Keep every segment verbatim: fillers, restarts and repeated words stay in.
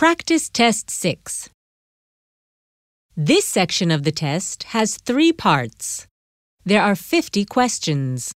Practice Test six. This section of the test has three parts. There are fifty questions.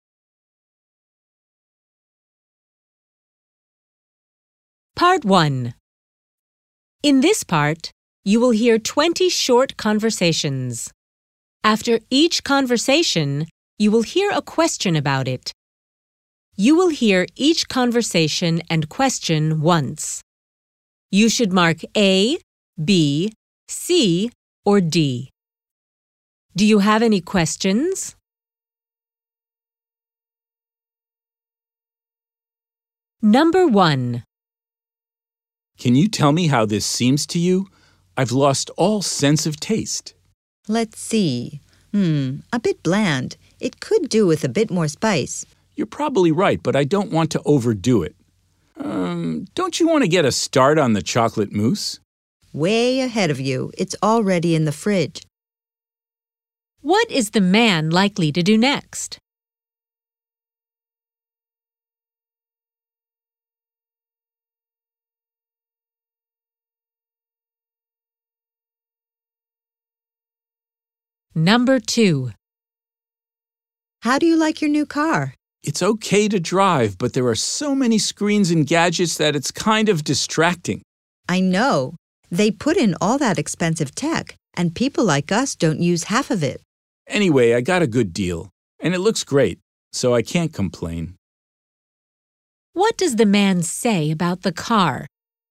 Part one. In this part, you will hear twenty short conversations. After each conversation, you will hear a question about it. You will hear each conversation and question once. You should mark A, B, C, or D. Do you have any questions? Number one. Can you tell me how this seems to you? I've lost all sense of taste. Let's see. Hmm, a bit bland. It could do with a bit more spice. You're probably right, but I don't want to overdo it. Um, don't you want to get a start on the chocolate mousse? Way ahead of you. It's already in the fridge. What is the man likely to do next? Number two. How do you like your new car? It's okay to drive, but there are so many screens and gadgets that it's kind of distracting. I know. They put in all that expensive tech, and people like us don't use half of it. Anyway, I got a good deal, and it looks great, so I can't complain. What does the man say about the car?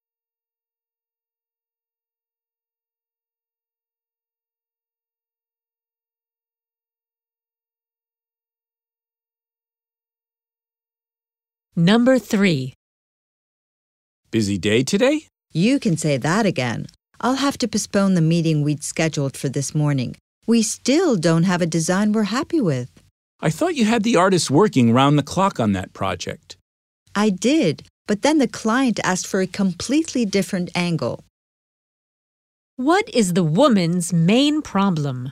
Number three. Busy day today? You can say that again. I'll have to postpone the meeting we'd scheduled for this morning. We still don't have a design we're happy with. I thought you had the artists working round the clock on that project. I did, but then the client asked for a completely different angle. What is the woman's main problem?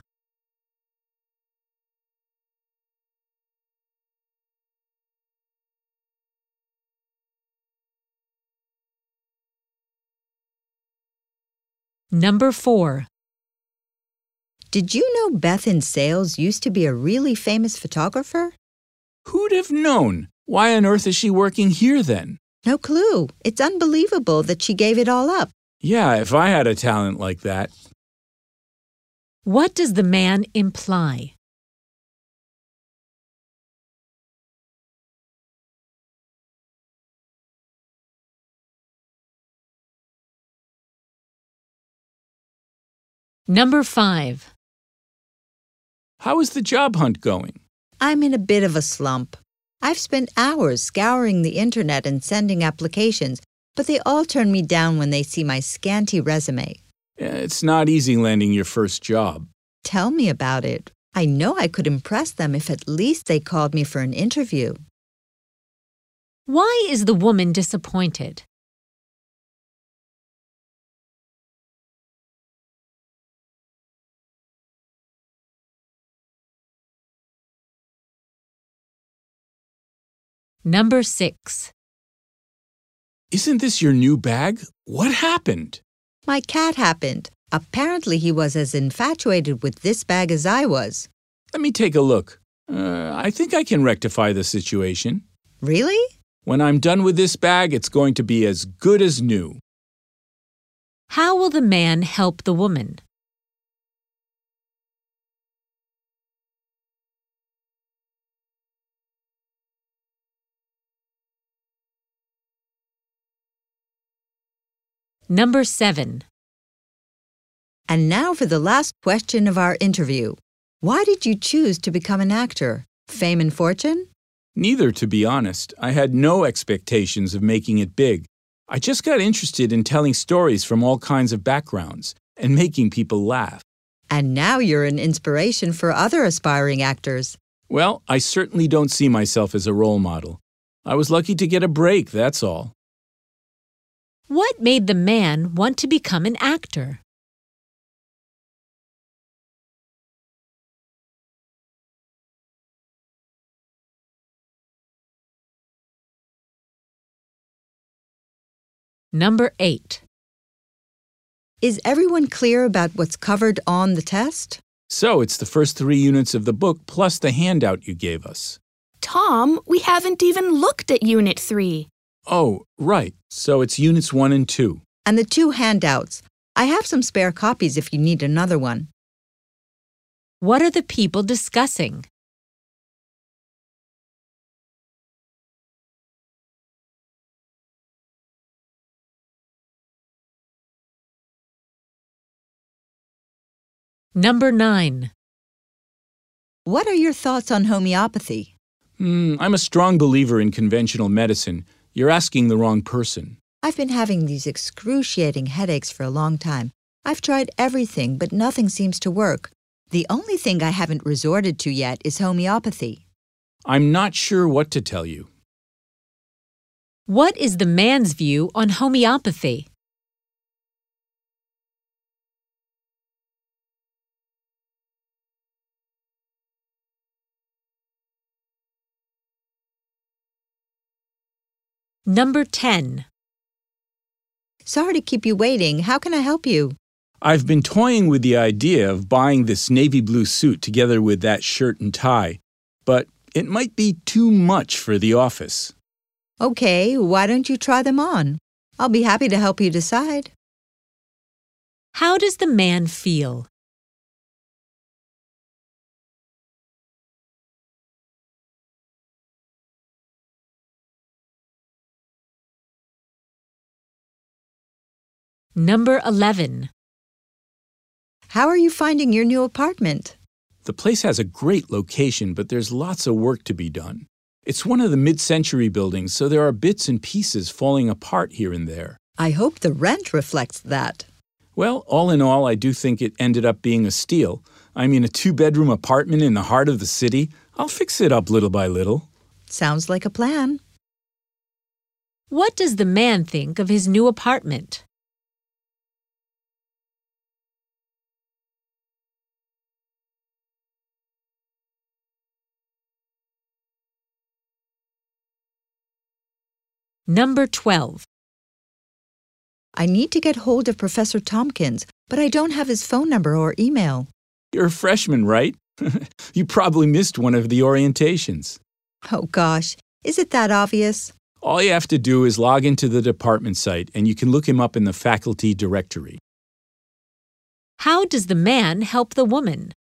Number four. Did you know Beth in sales used to be a really famous photographer? Who'd have known? Why on earth is she working here then? No clue. It's unbelievable that she gave it all up. Yeah, if I had a talent like that. What does the man imply? Number five. How is the job hunt going? I'm in a bit of a slump. I've spent hours scouring the internet and sending applications, but they all turn me down when they see my scanty resume. It's not easy landing your first job. Tell me about it. I know I could impress them if at least they called me for an interview. Why is the woman disappointed? Number six. Isn't this your new bag? What happened? My cat happened. Apparently he was as infatuated with this bag as I was. Let me take a look. Uh, I think I can rectify the situation. Really? When I'm done with this bag, it's going to be as good as new. How will the man help the woman? Number seven. And now for the last question of our interview. Why did you choose to become an actor? Fame and fortune? Neither, to be honest. I had no expectations of making it big. I just got interested in telling stories from all kinds of backgrounds and making people laugh. And now you're an inspiration for other aspiring actors. Well, I certainly don't see myself as a role model. I was lucky to get a break, that's all. What made the man want to become an actor? Number eight. Is everyone clear about what's covered on the test? So it's the first three units of the book plus the handout you gave us. Tom, we haven't even looked at Unit three. Oh, right. So it's units one and two. And the two handouts. I have some spare copies if you need another one. What are the people discussing? Number nine. What are your thoughts on homeopathy? Hmm, I'm a strong believer in conventional medicine. You're asking the wrong person. I've been having these excruciating headaches for a long time. I've tried everything, but nothing seems to work. The only thing I haven't resorted to yet is homeopathy. I'm not sure what to tell you. What is the man's view on homeopathy? Number ten. Sorry to keep you waiting. How can I help you? I've been toying with the idea of buying this navy blue suit together with that shirt and tie, but it might be too much for the office. Okay, why don't you try them on? I'll be happy to help you decide. How does the man feel? Number eleven. How are you finding your new apartment? The place has a great location, but there's lots of work to be done. It's one of the mid-century buildings, so there are bits and pieces falling apart here and there. I hope the rent reflects that. Well, all in all, I do think it ended up being a steal. I mean, a two-bedroom apartment in the heart of the city. I'll fix it up little by little. Sounds like a plan. What does the man think of his new apartment? Number twelve. I need to get hold of Professor Tompkins, but I don't have his phone number or email. You're a freshman, right? You probably missed one of the orientations. Oh gosh, is it that obvious? All you have to do is log into the department site, and you can look him up in the faculty directory. How does the man help the woman?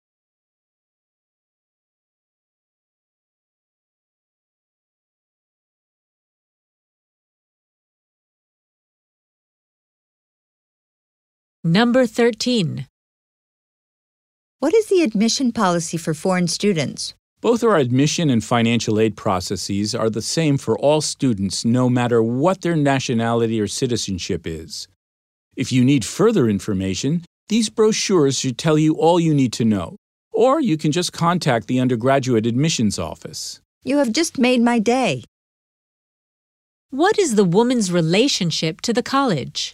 Number thirteen. What is the admission policy for foreign students? Both our admission and financial aid processes are the same for all students, no matter what their nationality or citizenship is. If you need further information, these brochures should tell you all you need to know, or you can just contact the undergraduate admissions office. You have just made my day. What is the woman's relationship to the college?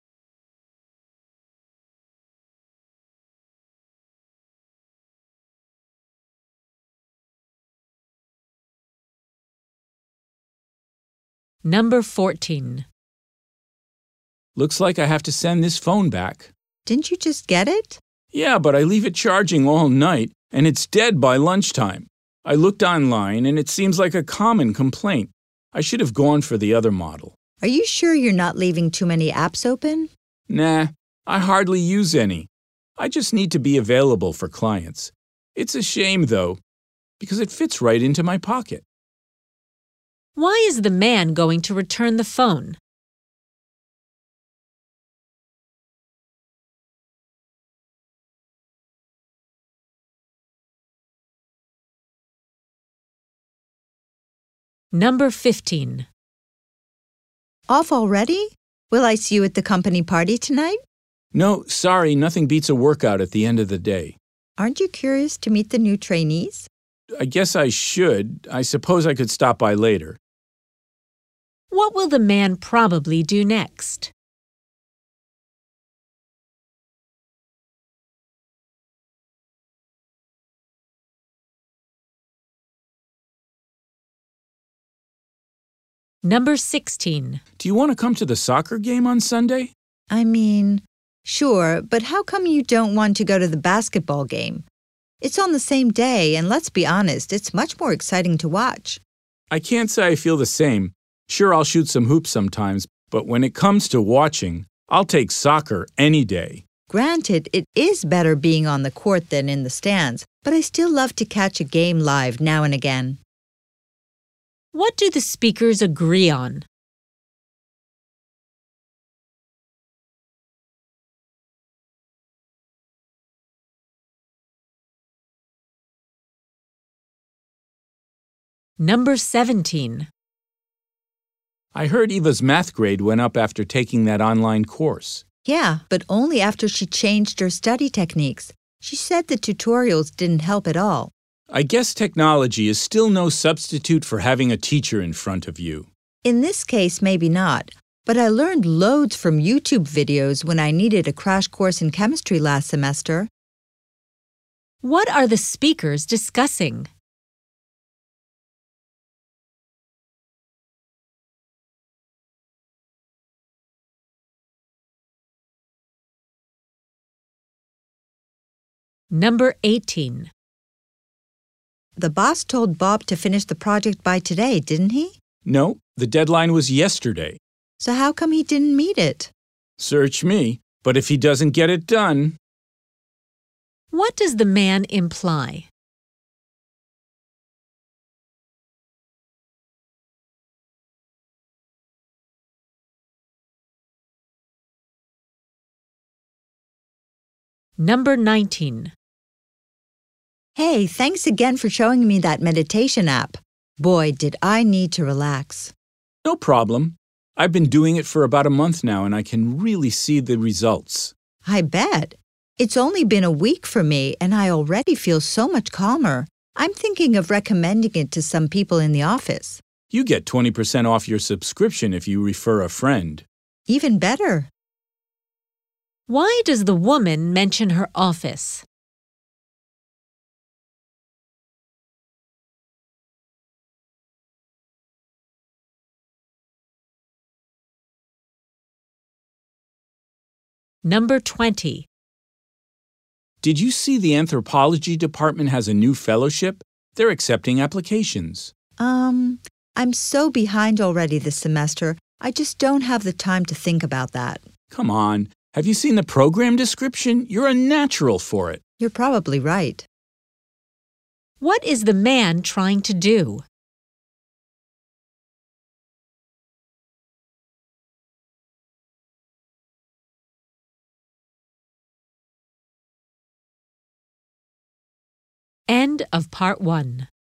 Number fourteen. Looks like I have to send this phone back. Didn't you just get it? Yeah, but I leave it charging all night, and it's dead by lunchtime. I looked online, and it seems like a common complaint. I should have gone for the other model. Are you sure you're not leaving too many apps open? Nah, I hardly use any. I just need to be available for clients. It's a shame, though, because it fits right into my pocket. Why is the man going to return the phone? Number fifteen. Off already? Will I see you at the company party tonight? No, sorry, nothing beats a workout at the end of the day. Aren't you curious to meet the new trainees? I guess I should. I suppose I could stop by later. What will the man probably do next? Number sixteen. Do you want to come to the soccer game on Sunday? I mean, Sure, but how come you don't want to go to the basketball game? It's on the same day, and let's be honest, it's much more exciting to watch. I can't say I feel the same. Sure, I'll shoot some hoops sometimes, but when it comes to watching, I'll take soccer any day. Granted, it is better being on the court than in the stands, but I still love to catch a game live now and again. What do the speakers agree on? Number seventeen. I heard Eva's math grade went up after taking that online course. Yeah, but only after she changed her study techniques. She said the tutorials didn't help at all. I guess technology is still no substitute for having a teacher in front of you. In this case, maybe not, but I learned loads from YouTube videos when I needed a crash course in chemistry last semester. What are the speakers discussing? Number eighteen. The boss told Bob to finish the project by today, didn't he? No, the deadline was yesterday. So how come he didn't meet it? Search me, but if he doesn't get it done… What does the man imply? Number nineteen. Hey, thanks again for showing me that meditation app. Boy, did I need to relax. No problem. I've been doing it for about a month now, and I can really see the results. I bet. It's only been a week for me, and I already feel so much calmer. I'm thinking of recommending it to some people in the office. You get twenty percent off your subscription if you refer a friend. Even better. Why does the woman mention her office? Number twenty. Did you see the anthropology department has a new fellowship? They're accepting applications. Um, I'm so behind already this semester, I just don't have the time to think about that. Come on. Have you seen the program description? You're a natural for it. You're probably right. What is the man trying to do? End of part one.